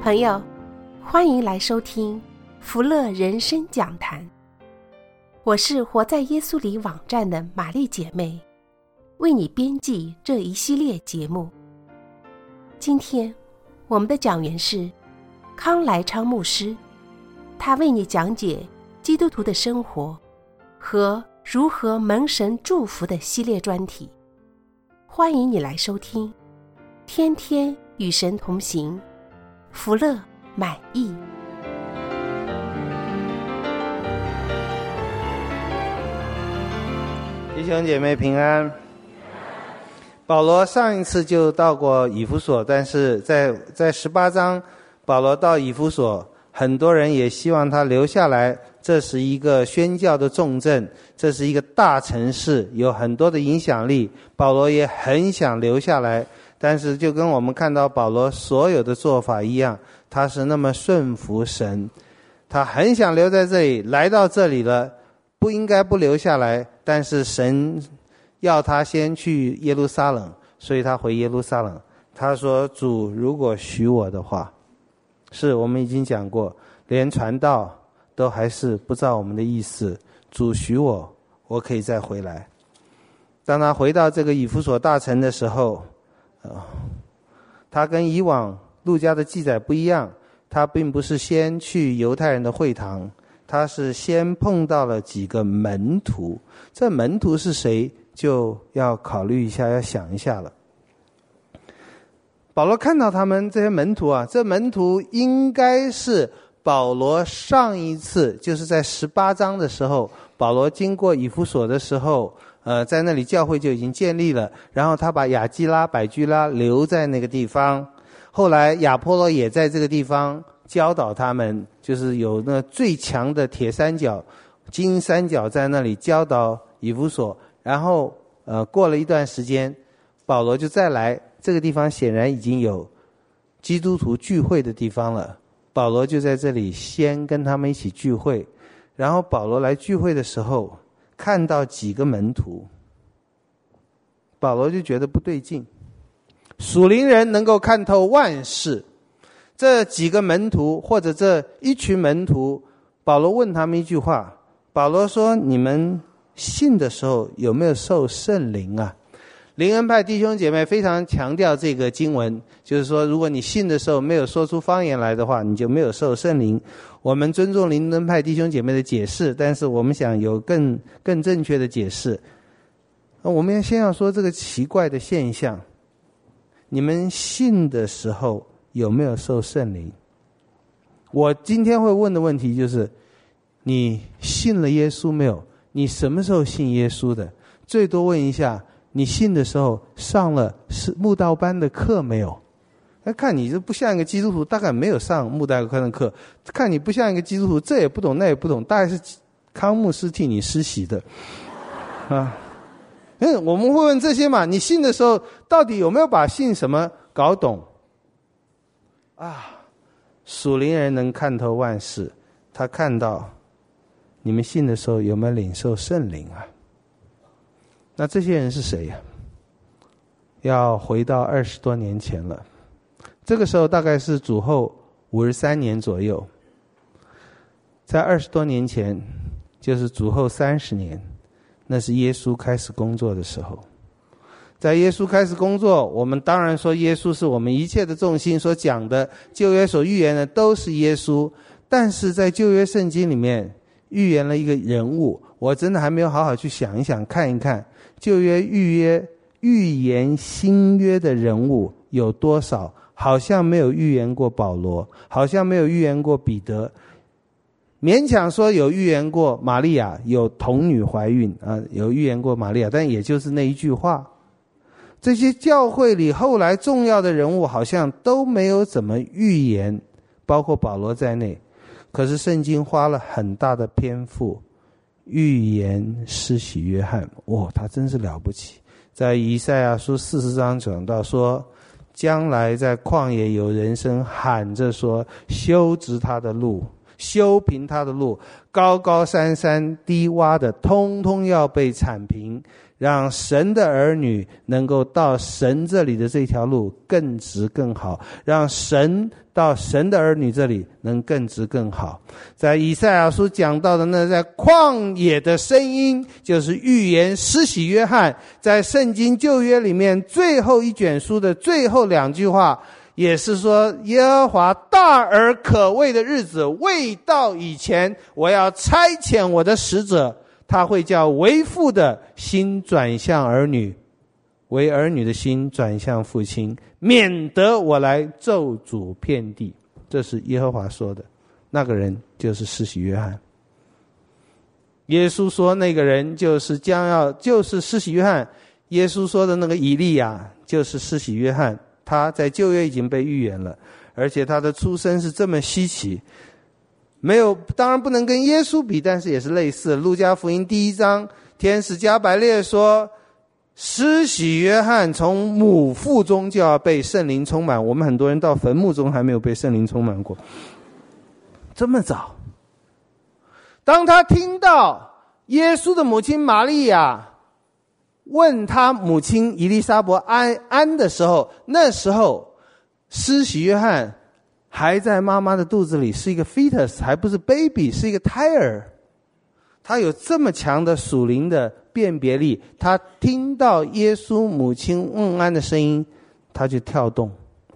朋友，欢迎来收听福乐人生讲坛。我是活在耶稣里网站的玛丽姐妹，为你编辑这一系列节目。今天我们的讲员是康来昌牧师，他为你讲解基督徒的生活和如何蒙神祝福的系列专题。欢迎你来收听，天天与神同行，福乐满意。 弟兄姐妹平安。保罗上一次就到过以弗所，但是在18章保罗到以弗所，很多人也希望他留下来，这是一个宣教的重镇，这是一个大城市，有很多的影响力，保罗也很想留下来，但是就跟我们看到保罗所有的做法一样，他是那么顺服神，他很想留在这里，来到这里了，不应该不留下来，但是神要他先去耶路撒冷，所以他回耶路撒冷。他说，主如果许我的话，是我们已经讲过，连传道都还是不照我们的意思，主许我可以再回来。当他回到这个以弗所大城的时候，他跟以往路加的记载不一样，他并不是先去犹太人的会堂，他是先碰到了几个门徒。这门徒是谁，就要考虑一下，要想一下了。保罗看到他们这些门徒啊，这门徒应该是保罗上一次就是在18章的时候，保罗经过以弗所的时候，在那里教会就已经建立了，然后他把亚基拉、百居拉留在那个地方，后来亚波罗也在这个地方教导他们，就是有那最强的铁三角、金三角在那里教导以弗所，然后过了一段时间，保罗就再来这个地方，显然已经有基督徒聚会的地方了，保罗就在这里先跟他们一起聚会，然后保罗来聚会的时候看到几个门徒，保罗就觉得不对劲。属灵人能够看透万事，这几个门徒或者这一群门徒，保罗问他们一句话，保罗说，你们信的时候有没有受圣灵啊？灵恩派弟兄姐妹非常强调这个经文，就是说如果你信的时候没有说出方言来的话，你就没有受圣灵。我们尊重灵恩派弟兄姐妹的解释，但是我们想有更正确的解释。我们先要说这个奇怪的现象，你们信的时候有没有受圣灵？我今天会问的问题就是，你信了耶稣没有？你什么时候信耶稣的？最多问一下，你信的时候上了慕道班的课没有？看你这不像一个基督徒，大概没有上慕道班的课，看你不像一个基督徒，这也不懂那也不懂，大概是康牧师替你施洗的啊。我们会问这些嘛，你信的时候到底有没有把信什么搞懂啊？属灵人能看透万事，他看到你们信的时候有没有领受圣灵啊？那这些人是谁呀？要回到20多年前了，这个时候大概是主后53年左右。在20多年前，就是主后30年，那是耶稣开始工作的时候。在耶稣开始工作，我们当然说耶稣是我们一切的重心，所讲的旧约所预言的都是耶稣，但是在旧约圣经里面预言了一个人物，我真的还没有好好去想一想看一看，旧约预言新约的人物有多少？好像没有预言过保罗，好像没有预言过彼得，勉强说有预言过玛利亚，有童女怀孕有预言过玛利亚，但也就是那一句话。这些教会里后来重要的人物好像都没有怎么预言，包括保罗在内。可是圣经花了很大的篇幅预言施洗约翰，他真是了不起。在以赛亚书40章讲到说，将来在旷野有人声喊着说，修直他的路， 修平他的路，高高山山低洼的通通要被铲平，让神的儿女能够到神这里的这条路更直更好，让神到神的儿女这里能更直更好。在以赛亚书讲到的那在旷野的声音，就是预言施洗约翰在圣经旧约里面最后一卷书的最后2句话，也是说耶和华大而可畏的日子未到以前，我要差遣我的使者，他会叫为父的心转向儿女，为儿女的心转向父亲，免得我来咒诅遍地。这是耶和华说的，那个人就是施洗约翰。耶稣说那个人就是就是施洗约翰。耶稣说的那个以利亚就是施洗约翰，他在旧约已经被预言了，而且他的出生是这么稀奇，没有，当然不能跟耶稣比，但是也是类似。路加福音第1章，天使加百列说，施洗约翰从母腹中就要被圣灵充满。我们很多人到坟墓中还没有被圣灵充满过，这么早。当他听到耶稣的母亲玛利亚问他母亲以利沙伯安的时候，那时候施洗约翰还在妈妈的肚子里，是一个 fetus， 还不是 baby， 是一个胎儿。他有这么强的属灵的辨别力，他听到耶稣母亲问安的声音，他就跳动。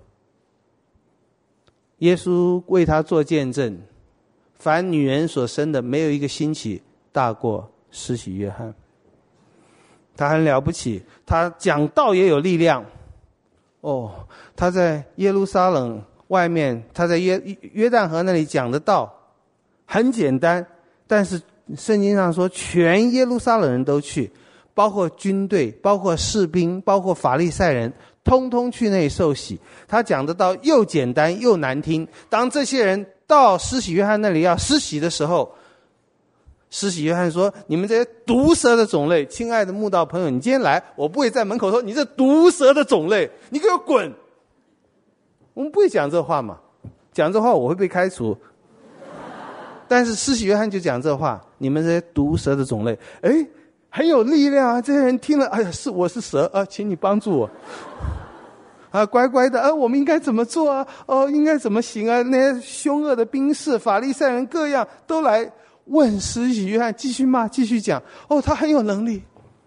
耶稣为他做见证，凡女人所生的没有一个兴起大过施洗约翰。他很了不起，他讲道也有力量。他在耶路撒冷外面，他在约旦河那里讲的道很简单，但是圣经上说全耶路撒冷人都去，包括军队，包括士兵，包括法利赛人，通通去那里受洗。他讲的道又简单又难听。当这些人到施洗约翰那里要施洗的时候，施洗约翰说，你们这些毒蛇的种类，亲爱的慕道朋友，你今天来，我不会在门口说你这毒蛇的种类，你给我滚。我们不会讲这话嘛，讲这话我会被开除。但是施洗约翰就讲这话，你们这些毒蛇的种类，很有力量啊！这些人听了，我是蛇啊，请你帮助我啊，乖乖的我们应该怎么做啊？应该怎么行啊？那些凶恶的兵士、法利赛人各样都来问施洗约翰，继续骂，继续讲。他很有能力，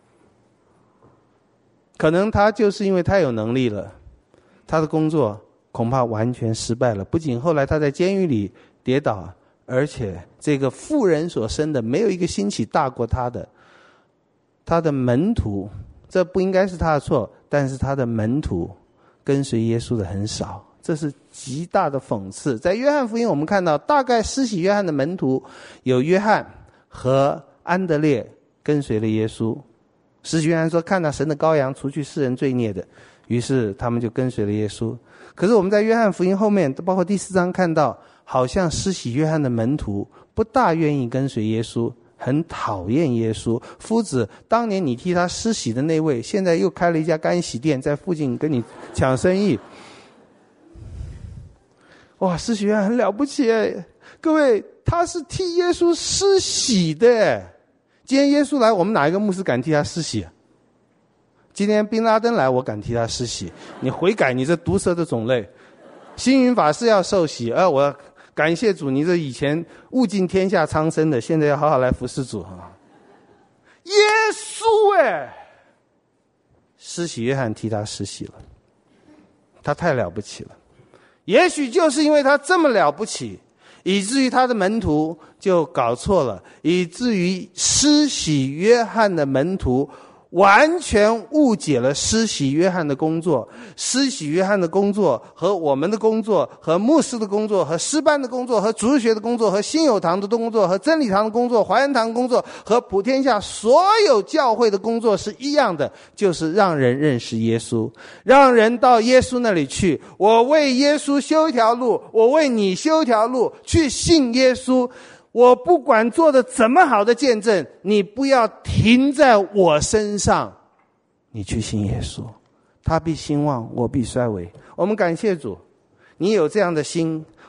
可能他就是因为太有能力了，他的工作恐怕完全失败了。不仅后来他在监狱里跌倒，而且这个妇人所生的没有一个兴起大过他的。他的门徒，这不应该是他的错，但是他的门徒跟随耶稣的很少，这是极大的讽刺。在约翰福音我们看到，大概施洗约翰的门徒有约翰和安德烈跟随了耶稣。施洗约翰说，看到神的羔羊除去世人罪孽的，于是他们就跟随了耶稣。可是我们在约翰福音后面，包括第4章看到，好像施洗约翰的门徒不大愿意跟随耶稣，很讨厌耶稣。夫子，当年你替他施洗的那位，现在又开了一家干洗店，在附近跟你抢生意。哇，施洗约翰很了不起耶，各位，他是替耶稣施洗的耶。今天耶稣来，我们哪一个牧师敢替他施洗？今天宾拉登来，我敢替他施洗。你悔改，你这毒蛇的种类。星云法师要受洗，我感谢主，你这以前物尽天下苍生的，现在要好好来服侍主啊！耶稣施洗约翰替他施洗了，他太了不起了。也许就是因为他这么了不起，以至于他的门徒就搞错了，以至于施洗约翰的门徒完全误解了施洗约翰的工作。施洗约翰的工作和我们的工作，和牧师的工作，和诗班的工作，和主日学的工作，和新友堂的工作，和真理堂的工作，华恩堂的工作，和普天下所有教会的工作是一样的，就是让人认识耶稣，让人到耶稣那里去。我为耶稣修一条路，我为你修一条路，去信耶稣。我不管做的怎么好的见证，你不要停在我身上，你去信耶稣，他必兴旺，我必衰微。我们感谢主，你有这样的心，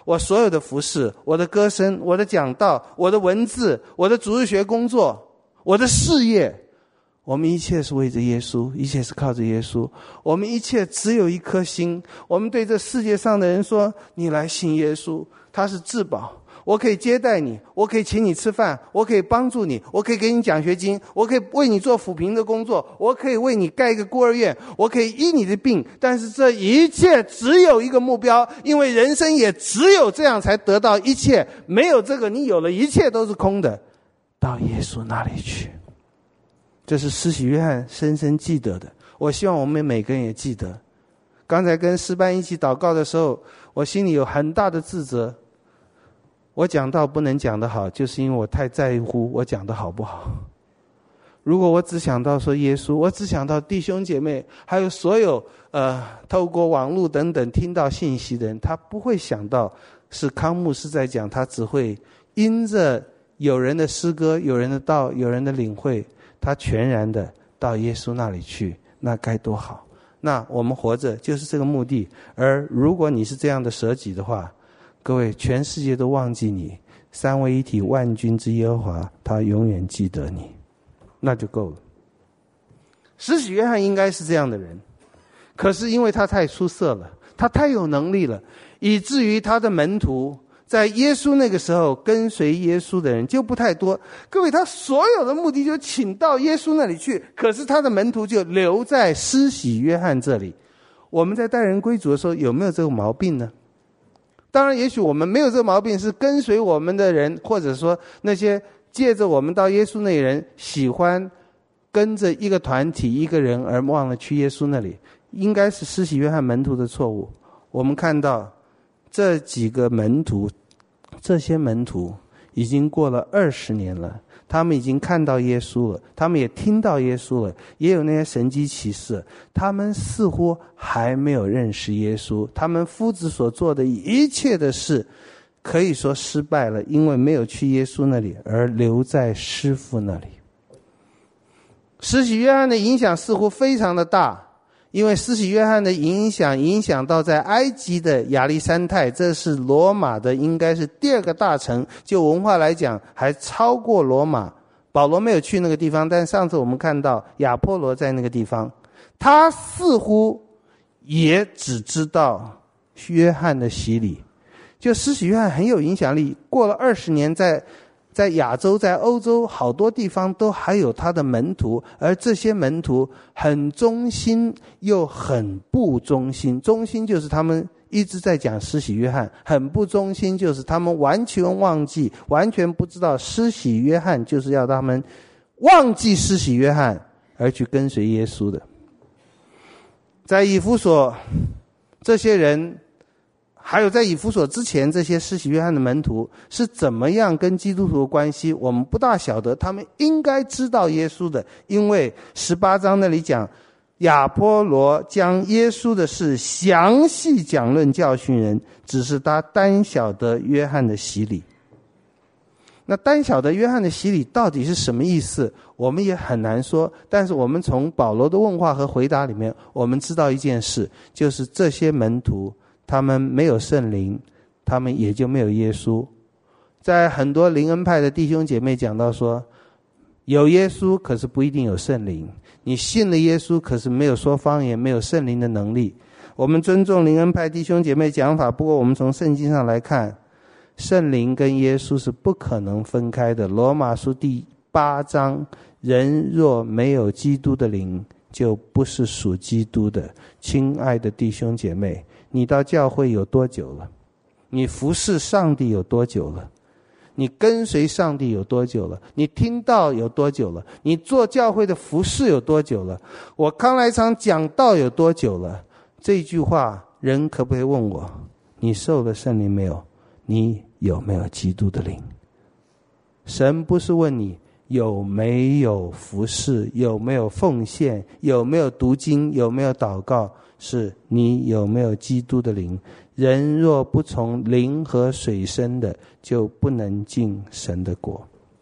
我所有的服事，我的歌声，我的讲道，我的文字，我的主日学工作，我的事业，我们一切是为着耶稣，一切是靠着耶稣。我们一切只有一颗心，我们对这世界上的人说，你来信耶稣，他是至宝，我可以接待你，我可以请你吃饭，我可以帮助你，我可以给你奖学金，我可以为你做抚贫的工作，我可以为你盖一个孤儿院，我可以医你的病。但是这一切只有一个目标，因为人生也只有这样才得到一切，没有这个你有了一切都是空的，到耶稣那里去。这是施洗约翰深深记得的，我希望我们每个人也记得。刚才跟诗班一起祷告的时候，我心里有很大的自责，我讲道不能讲得好，就是因为我太在乎我讲得好不好。如果我只想到说耶稣，我只想到弟兄姐妹，还有所有透过网络等等听到信息的人，他不会想到是康牧师在讲，他只会因着有人的诗歌，有人的道，有人的领会，他全然的到耶稣那里去，那该多好。那我们活着就是这个目的。而如果你是这样的舍己的话，各位，全世界都忘记你，三位一体万军之耶和华他永远记得你，那就够了。施洗约翰应该是这样的人，可是因为他太出色了，他太有能力了，以至于他的门徒在耶稣那个时候跟随耶稣的人就不太多。各位，他所有的目的就请到耶稣那里去，可是他的门徒就留在施洗约翰这里。我们在待人归主的时候有没有这个毛病呢？当然也许我们没有这个毛病，是跟随我们的人，或者说那些借着我们到耶稣那里人，喜欢跟着一个团体一个人而忘了去耶稣那里，应该是施洗约翰门徒的错误。我们看到这几个门徒，这些门徒已经过了20年了，他们已经看到耶稣了，他们也听到耶稣了，也有那些神迹奇事，他们似乎还没有认识耶稣。他们夫子所做的一切的事可以说失败了，因为没有去耶稣那里，而留在师父那里。施洗约翰的影响似乎非常的大，因为施洗约翰的影响到在埃及的亚历山泰，这是罗马的应该是第2个大城，就文化来讲还超过罗马。保罗没有去那个地方，但上次我们看到亚波罗在那个地方，他似乎也只知道约翰的洗礼。就施洗约翰很有影响力，过了20年，在亚洲，在欧洲好多地方都还有他的门徒，而这些门徒很忠心又很不忠心。忠心就是他们一直在讲施洗约翰，很不忠心就是他们完全忘记，完全不知道施洗约翰就是要他们忘记施洗约翰而去跟随耶稣的。在以弗所，这些人还有在以弗所之前，这些施洗约翰的门徒是怎么样跟基督徒的关系，我们不大晓得。他们应该知道耶稣的，因为18章那里讲，亚波罗将耶稣的事详细讲论教训人，只是他单晓得约翰的洗礼。那单晓得约翰的洗礼到底是什么意思，我们也很难说。但是我们从保罗的问话和回答里面，我们知道一件事，就是这些门徒他们没有圣灵，他们也就没有耶稣。在很多灵恩派的弟兄姐妹讲到说，有耶稣可是不一定有圣灵，你信了耶稣可是没有说方言，没有圣灵的能力。我们尊重灵恩派弟兄姐妹讲法，不过我们从圣经上来看，圣灵跟耶稣是不可能分开的。罗马书第8章，人若没有基督的灵，就不是属基督的。亲爱的弟兄姐妹，你到教会有多久了？你服侍上帝有多久了？你跟随上帝有多久了？你听道有多久了？你做教会的服侍有多久了？我康来场讲道有多久了？这句话人可不可以问我，你受了圣灵没有？你有没有基督的灵？神不是问你有没有服侍，有没有奉献，有没有读经，有没有祷告，是你有没有基督的灵。人若不从灵和水生的，就不能进神的国。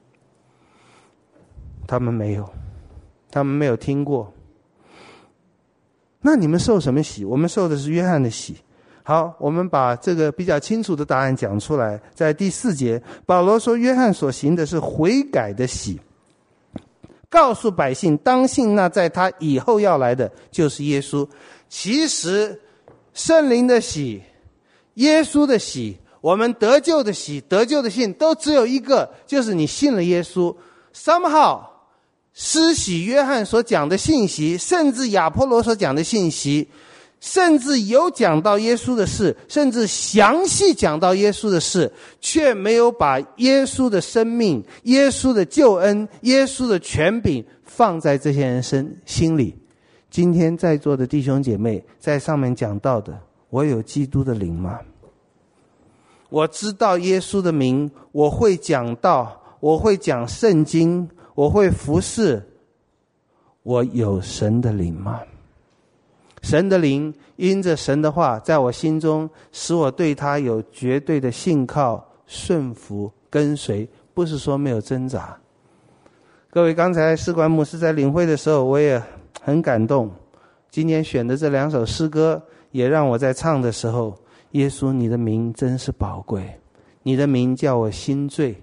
他们没有，他们没有听过。那你们受什么洗？我们受的是约翰的洗。 好，我们把这个比较清楚的答案讲出来。在第4节，保罗说约翰所行的是悔改的喜，告诉百姓当信那在他以后要来的就是耶稣。其实圣灵的喜，耶稣的喜，我们得救的喜，得救的信，都只有一个，就是你信了耶稣。somehow 施洗约翰所讲的信息，甚至亚波罗所讲的信息，甚至有讲到耶稣的事，甚至详细讲到耶稣的事，却没有把耶稣的生命、耶稣的救恩、耶稣的权柄放在这些人心里。今天在座的弟兄姐妹在上面讲到的，我有基督的灵吗？我知道耶稣的名，我会讲道，我会讲圣经，我会服侍，我有神的灵吗？神的灵因着神的话在我心中，使我对他有绝对的信靠、顺服、跟随，不是说没有挣扎。各位，刚才士官牧师在领会的时候，我也很感动。今天选的这2首诗歌，也让我在唱的时候，耶稣，你的名真是宝贵，你的名叫我心醉。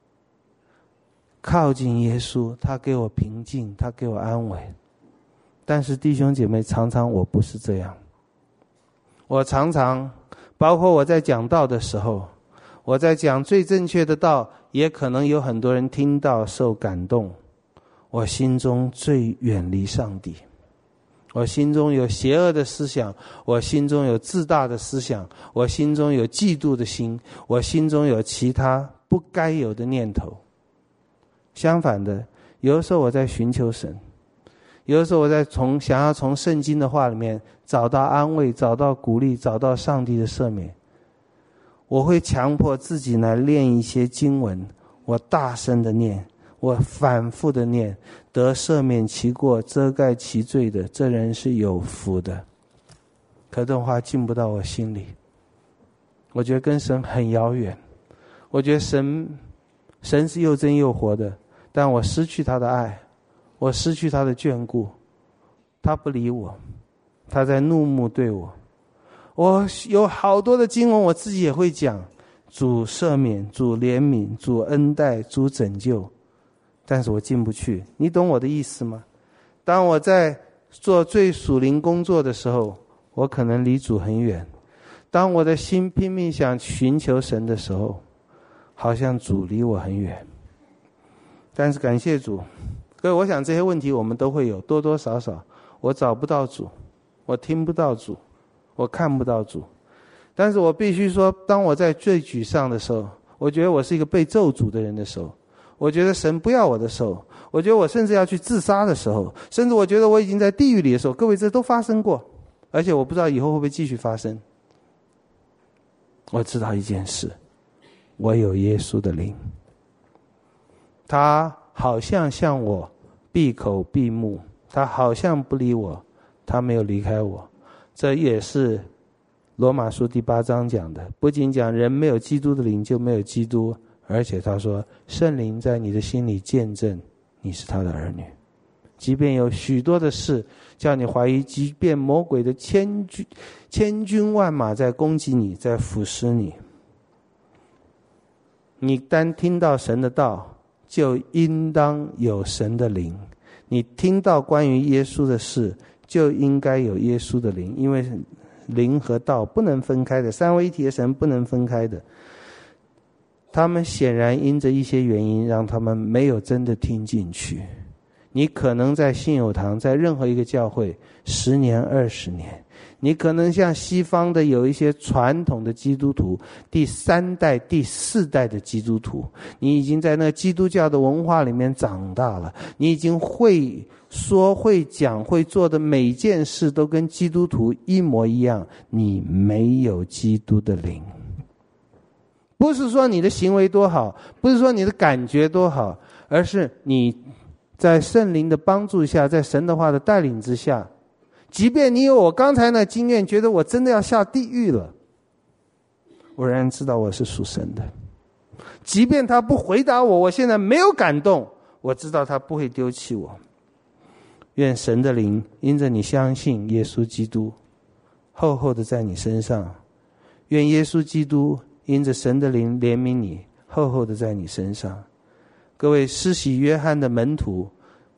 靠近耶稣，他给我平静，他给我安慰。但是弟兄姐妹，常常我不是这样。我常常包括我在讲道的时候，我在讲最正确的道，也可能有很多人听到受感动，我心中最远离上帝，我心中有邪恶的思想，我心中有自大的思想，我心中有嫉妒的心，我心中有其他不该有的念头。相反的，有的时候我在寻求神，有的时候我在想要从圣经的话里面找到安慰，找到鼓励，找到上帝的赦免。我会强迫自己来练一些经文，我大声的念，我反复的念，得赦免其过，遮盖其罪的，这人是有福的。可这种话进不到我心里，我觉得跟神很遥远。我觉得神是又真又活的，但我失去他的爱，我失去他的眷顾，他不理我，他在怒目对我。我有好多的经文我自己也会讲，主赦免，主怜悯，主恩待，主拯救，但是我进不去。你懂我的意思吗？当我在做最属灵工作的时候，我可能离主很远。当我的心拼命想寻求神的时候，好像主离我很远。但是感谢主，各位，我想这些问题我们都会有，多多少少。我找不到主，我听不到主，我看不到主。但是我必须说，当我在最沮丧的时候，我觉得我是一个被咒诅的人的时候，我觉得神不要我的时候，我觉得我甚至要去自杀的时候，甚至我觉得我已经在地狱里的时候，各位，这都发生过，而且我不知道以后会不会继续发生。我知道一件事，我有耶稣的灵，他好像向我闭口闭目，他好像不理我，他没有离开我。这也是罗马书第8章讲的，不仅讲人没有基督的灵就没有基督，而且他说圣灵在你的心里见证你是他的儿女。即便有许多的事叫你怀疑，即便魔鬼的千军万马在攻击你，在腐蚀你，你单听到神的道，就应当有神的灵。你听到关于耶稣的事，就应该有耶稣的灵，因为灵和道不能分开的，三位一体的神不能分开的。他们显然因着一些原因，让他们没有真的听进去。你可能在信友堂，在任何一个教会10年20年，你可能像西方的有一些传统的基督徒，第3代第4代的基督徒，你已经在那基督教的文化里面长大了，你已经会说会讲会做的每一件事都跟基督徒一模一样，你没有基督的灵。不是说你的行为多好，不是说你的感觉多好，而是你在圣灵的帮助下，在神的话的带领之下，即便你有我刚才那经验，觉得我真的要下地狱了，我仍然知道我是属神的。即便他不回答我，我现在没有感动，我知道他不会丢弃我。愿神的灵因着你相信耶稣基督，厚厚的在你身上愿耶稣基督因着神的灵怜悯你，厚厚的在你身上。各位，施洗约翰的门徒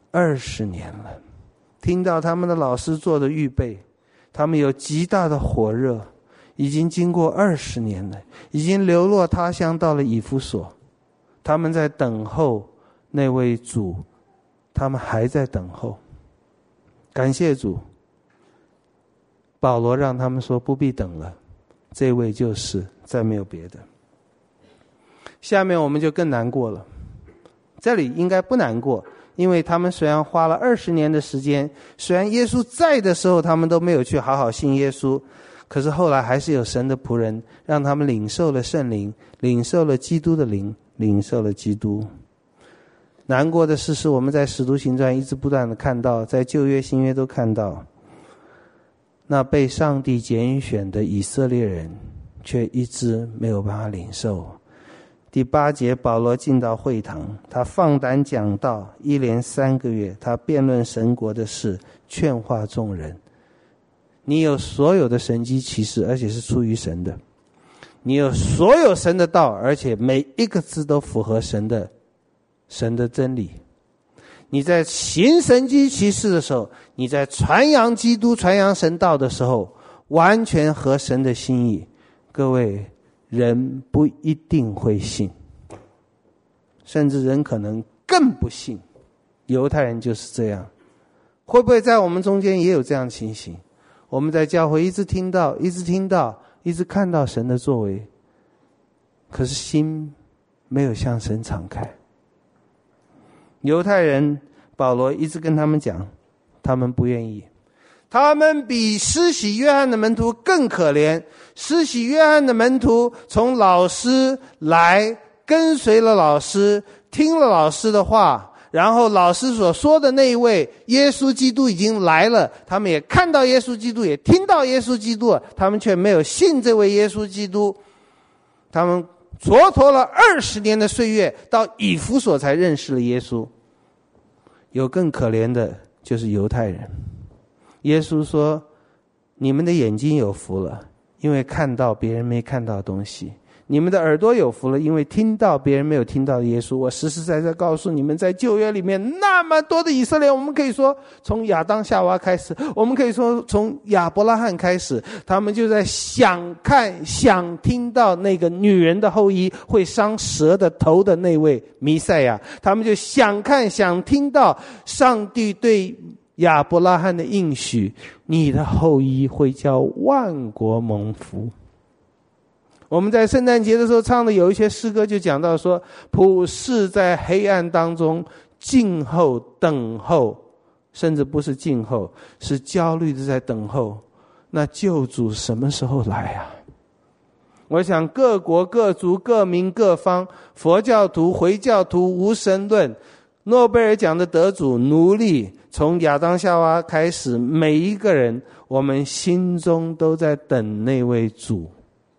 20年了，听到他们的老师做的预备，他们有极大的火热，已经经过20年了，已经流落他乡到了以弗所，他们在等候那位主，他们还在等候。感谢主，保罗让他们说不必等了，这位就是，再没有别的。下面我们就更难过了，这里应该不难过，因为他们虽然花了20年的时间，虽然耶稣在的时候他们都没有去好好信耶稣，可是后来还是有神的仆人让他们领受了圣灵，领受了基督的灵，领受了基督。难过的事是我们在使徒行传一直不断的看到，在旧约新约都看到，那被上帝拣选的以色列人却一直没有办法领受。第8节，保罗进到会堂，他放胆讲道，一连3个月，他辩论神国的事，劝化众人。你有所有的神迹奇事，而且是出于神的，你有所有神的道，而且每一个字都符合神的真理。你在行神迹奇事的时候，你在传扬基督传扬神道的时候，完全合神的心意。各位，人不一定会信，甚至人可能更不信。犹太人就是这样。会不会在我们中间也有这样的情形？我们在教会一直听到，一直看到神的作为，可是心没有向神敞开。犹太人保罗一直跟他们讲，他们不愿意。他们比施洗约翰的门徒更可怜。施洗约翰的门徒从老师来，跟随了老师，听了老师的话，然后老师所说的那一位耶稣基督已经来了，他们也看到耶稣基督，也听到耶稣基督，他们却没有信这位耶稣基督。他们蹉跎了20年的岁月，到以弗所才认识了耶稣。有更可怜的就是犹太人。耶稣说，你们的眼睛有福了，因为看到别人没看到的东西；你们的耳朵有福了，因为听到别人没有听到的耶稣。我实实在在告诉你们，在旧约里面那么多的以色列，我们可以说从亚当夏娃开始，我们可以说从亚伯拉罕开始，他们就在想看想听到那个女人的后裔会伤蛇的头的那位弥赛亚，他们就想看想听到上帝对亚伯拉罕的应许，你的后裔会叫万国蒙福。我们在圣诞节的时候唱的有一些诗歌就讲到说，普世在黑暗当中静候等候，甚至不是静候，是焦虑的在等候，那救主什么时候来啊？我想各国各族各民各方，佛教徒回教徒无神论，诺贝尔奖的得主奴隶，从亚当夏娃开始，每一个人我们心中都在等那位主。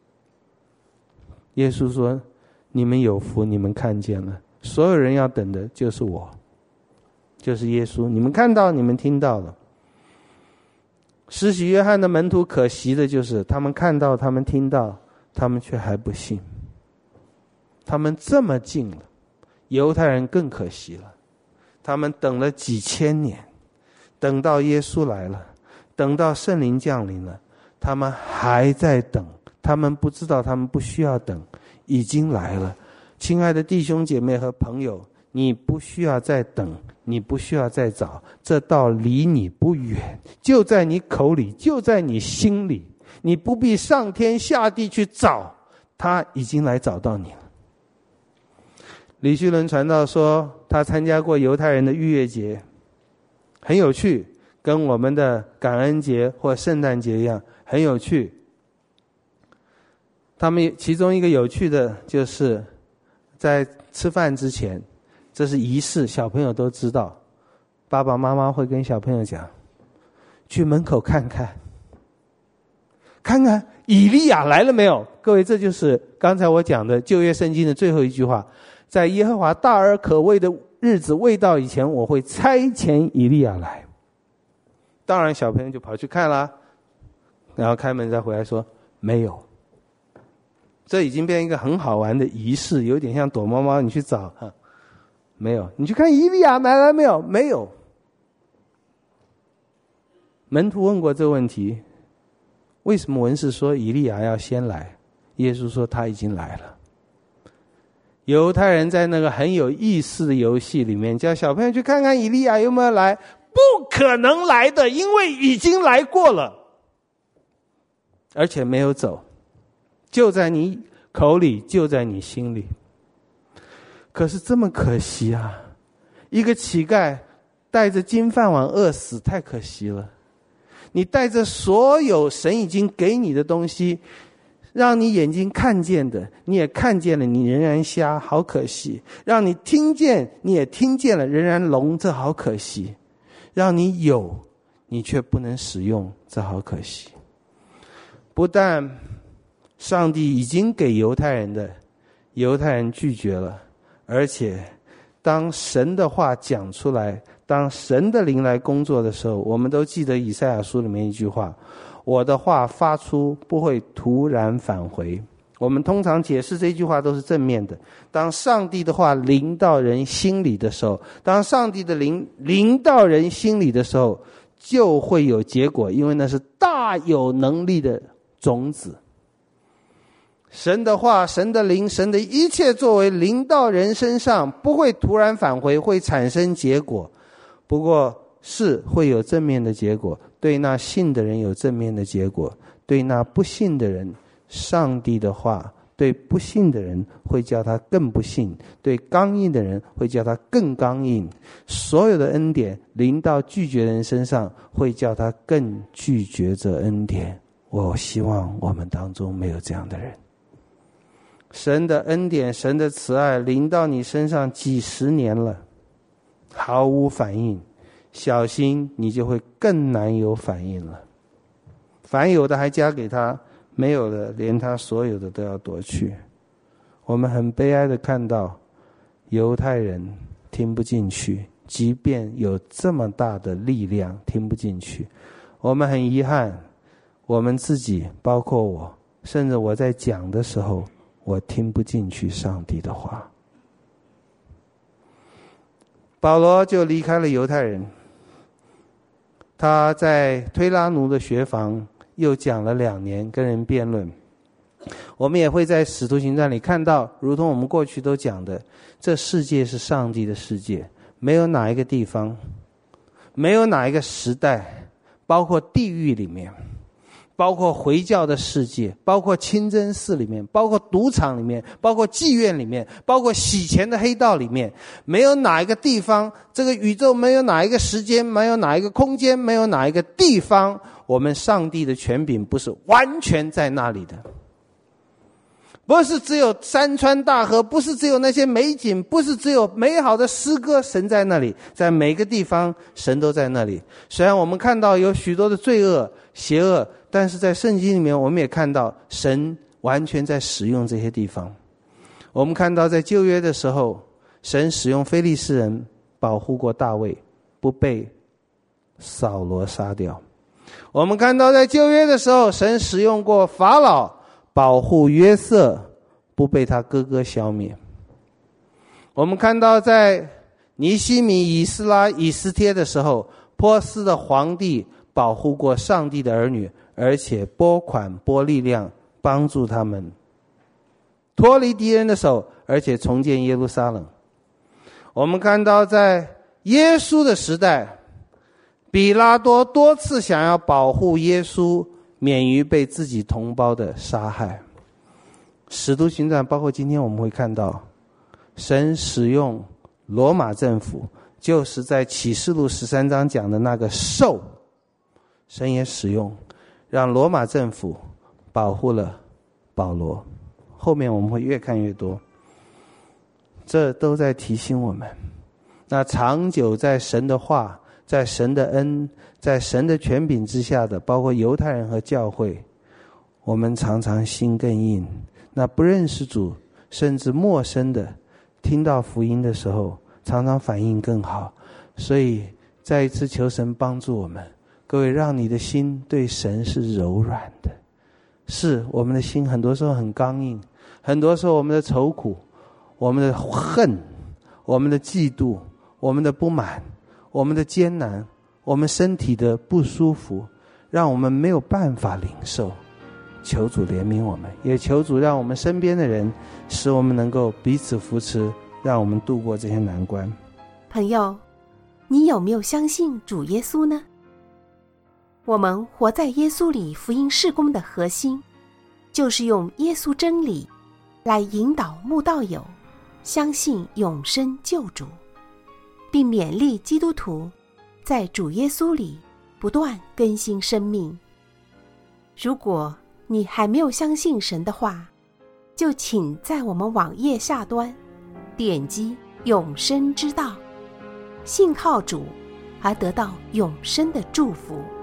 耶稣说，你们有福，你们看见了，所有人要等的就是我，就是耶稣。你们看到，你们听到了。施洗约翰的门徒可惜的就是他们看到，他们听到，他们却还不信。他们这么近了。犹太人更可惜了，他们等了几千年，等到耶稣来了，等到圣灵降临了，他们还在等。他们不知道，他们不需要等，已经来了。亲爱的弟兄姐妹和朋友，你不需要再等，你不需要再找，这道离你不远，就在你口里，就在你心里，你不必上天下地去找，他已经来找到你了。李旭伦传道说，他参加过犹太人的逾越节，很有趣，跟我们的感恩节或圣诞节一样，很有趣。他们其中一个有趣的就是在吃饭之前，这是仪式，小朋友都知道，爸爸妈妈会跟小朋友讲，去门口看看，看看以利亚来了没有。各位，这就是刚才我讲的旧约圣经的最后一句话，在耶和华大而可畏的日子未到以前，我会差遣以利亚来。当然小朋友就跑去看啦，然后开门再回来说没有。 这已经变成一个很好玩的仪式，有点像躲猫猫，你去找没有，你去看以利亚来没有？没有。门徒问过这个问题，为什么文士说以利亚要先来？耶稣说他已经来了。犹太人在那个很有意思的游戏里面，叫小朋友去看看以利亚有没有来，不可能来的，因为已经来过了，而且没有走，就在你口里，就在你心里。可是这么可惜啊，一个乞丐带着金饭碗饿死，太可惜了。你带着所有神已经给你的东西，让你眼睛看见的你也看见了，你仍然瞎，好可惜。让你听见你也听见了，仍然聋，这好可惜。让你有你却不能使用，这好可惜。不但上帝已经给犹太人的，犹太人拒绝了，而且当神的话讲出来，当神的灵来工作的时候，我们都记得以赛亚书里面一句话，我的话发出不会突然返回。我们通常解释这句话都是正面的，当上帝的话临到人心里的时候，当上帝的灵临到人心里的时候，就会有结果，因为那是大有能力的种子。神的话，神的灵，神的一切作为临到人身上，不会突然返回，会产生结果。不过是会有正面的结果，对那信的人有正面的结果，对那不信的人，上帝的话对不信的人会叫他更不信，对刚硬的人会叫他更刚硬。所有的恩典临到拒绝人身上，会叫他更拒绝这恩典。我希望我们当中没有这样的人。神的恩典，神的慈爱临到你身上几十年了，毫无反应，小心你就会更难有反应了。凡有的还加给他，没有的连他所有的都要夺去。我们很悲哀的看到犹太人听不进去，即便有这么大的力量听不进去。我们很遗憾，我们自己包括我，甚至我在讲的时候，我听不进去上帝的话。保罗就离开了犹太人，他在推拉奴的学房又讲了2年，跟人辩论。我们也会在使徒行传里看到，如同我们过去都讲的，这世界是上帝的世界，没有哪一个地方，没有哪一个时代，包括地狱里面，包括回教的世界，包括清真寺里面，包括赌场里面，包括妓院里面，包括洗钱的黑道里面，没有哪一个地方，这个宇宙没有哪一个时间，没有哪一个空间，没有哪一个地方，我们上帝的权柄不是完全在那里的。不是只有山川大河，不是只有那些美景，不是只有美好的诗歌，神在那里，在每个地方神都在那里。虽然我们看到有许多的罪恶邪恶，但是在圣经里面我们也看到神完全在使用这些地方。我们看到在旧约的时候，神使用非利士人保护过大卫，不被扫罗杀掉。我们看到在旧约的时候，神使用过法老保护约瑟不被他哥哥消灭。我们看到在尼希米、以斯拉、以斯帖的时候，波斯的皇帝保护过上帝的儿女，而且拨款拨力量帮助他们脱离敌人的手，而且重建耶路撒冷。我们看到在耶稣的时代，比拉多多次想要保护耶稣免于被自己同胞的杀害。使徒行传包括今天我们会看到，神使用罗马政府，就是在启示录13章讲的那个兽，神也使用让罗马政府保护了保罗。后面我们会越看越多，这都在提醒我们，那长久在神的话，在神的恩，在神的权柄之下的，包括犹太人和教会，我们常常心更硬。那不认识主甚至陌生的听到福音的时候，常常反应更好。所以再一次求神帮助我们，各位，让你的心对神是柔软的。是我们的心很多时候很刚硬， 很多时候我们的愁苦，我们的恨，我们的嫉妒，我们的不满，我们的艰难，我们身体的不舒服，让我们没有办法领受。求主怜悯我们，也求主让我们身边的人，使我们能够彼此扶持，让我们度过这些难关。 朋友，你有没有相信主耶稣呢？我们活在耶稣里福音事工的核心，就是用耶稣真理来引导慕道友相信永生救主，并勉励基督徒在主耶稣里不断更新生命。如果你还没有相信神的话，就请在我们网页下端点击永生之道，信靠主而得到永生的祝福。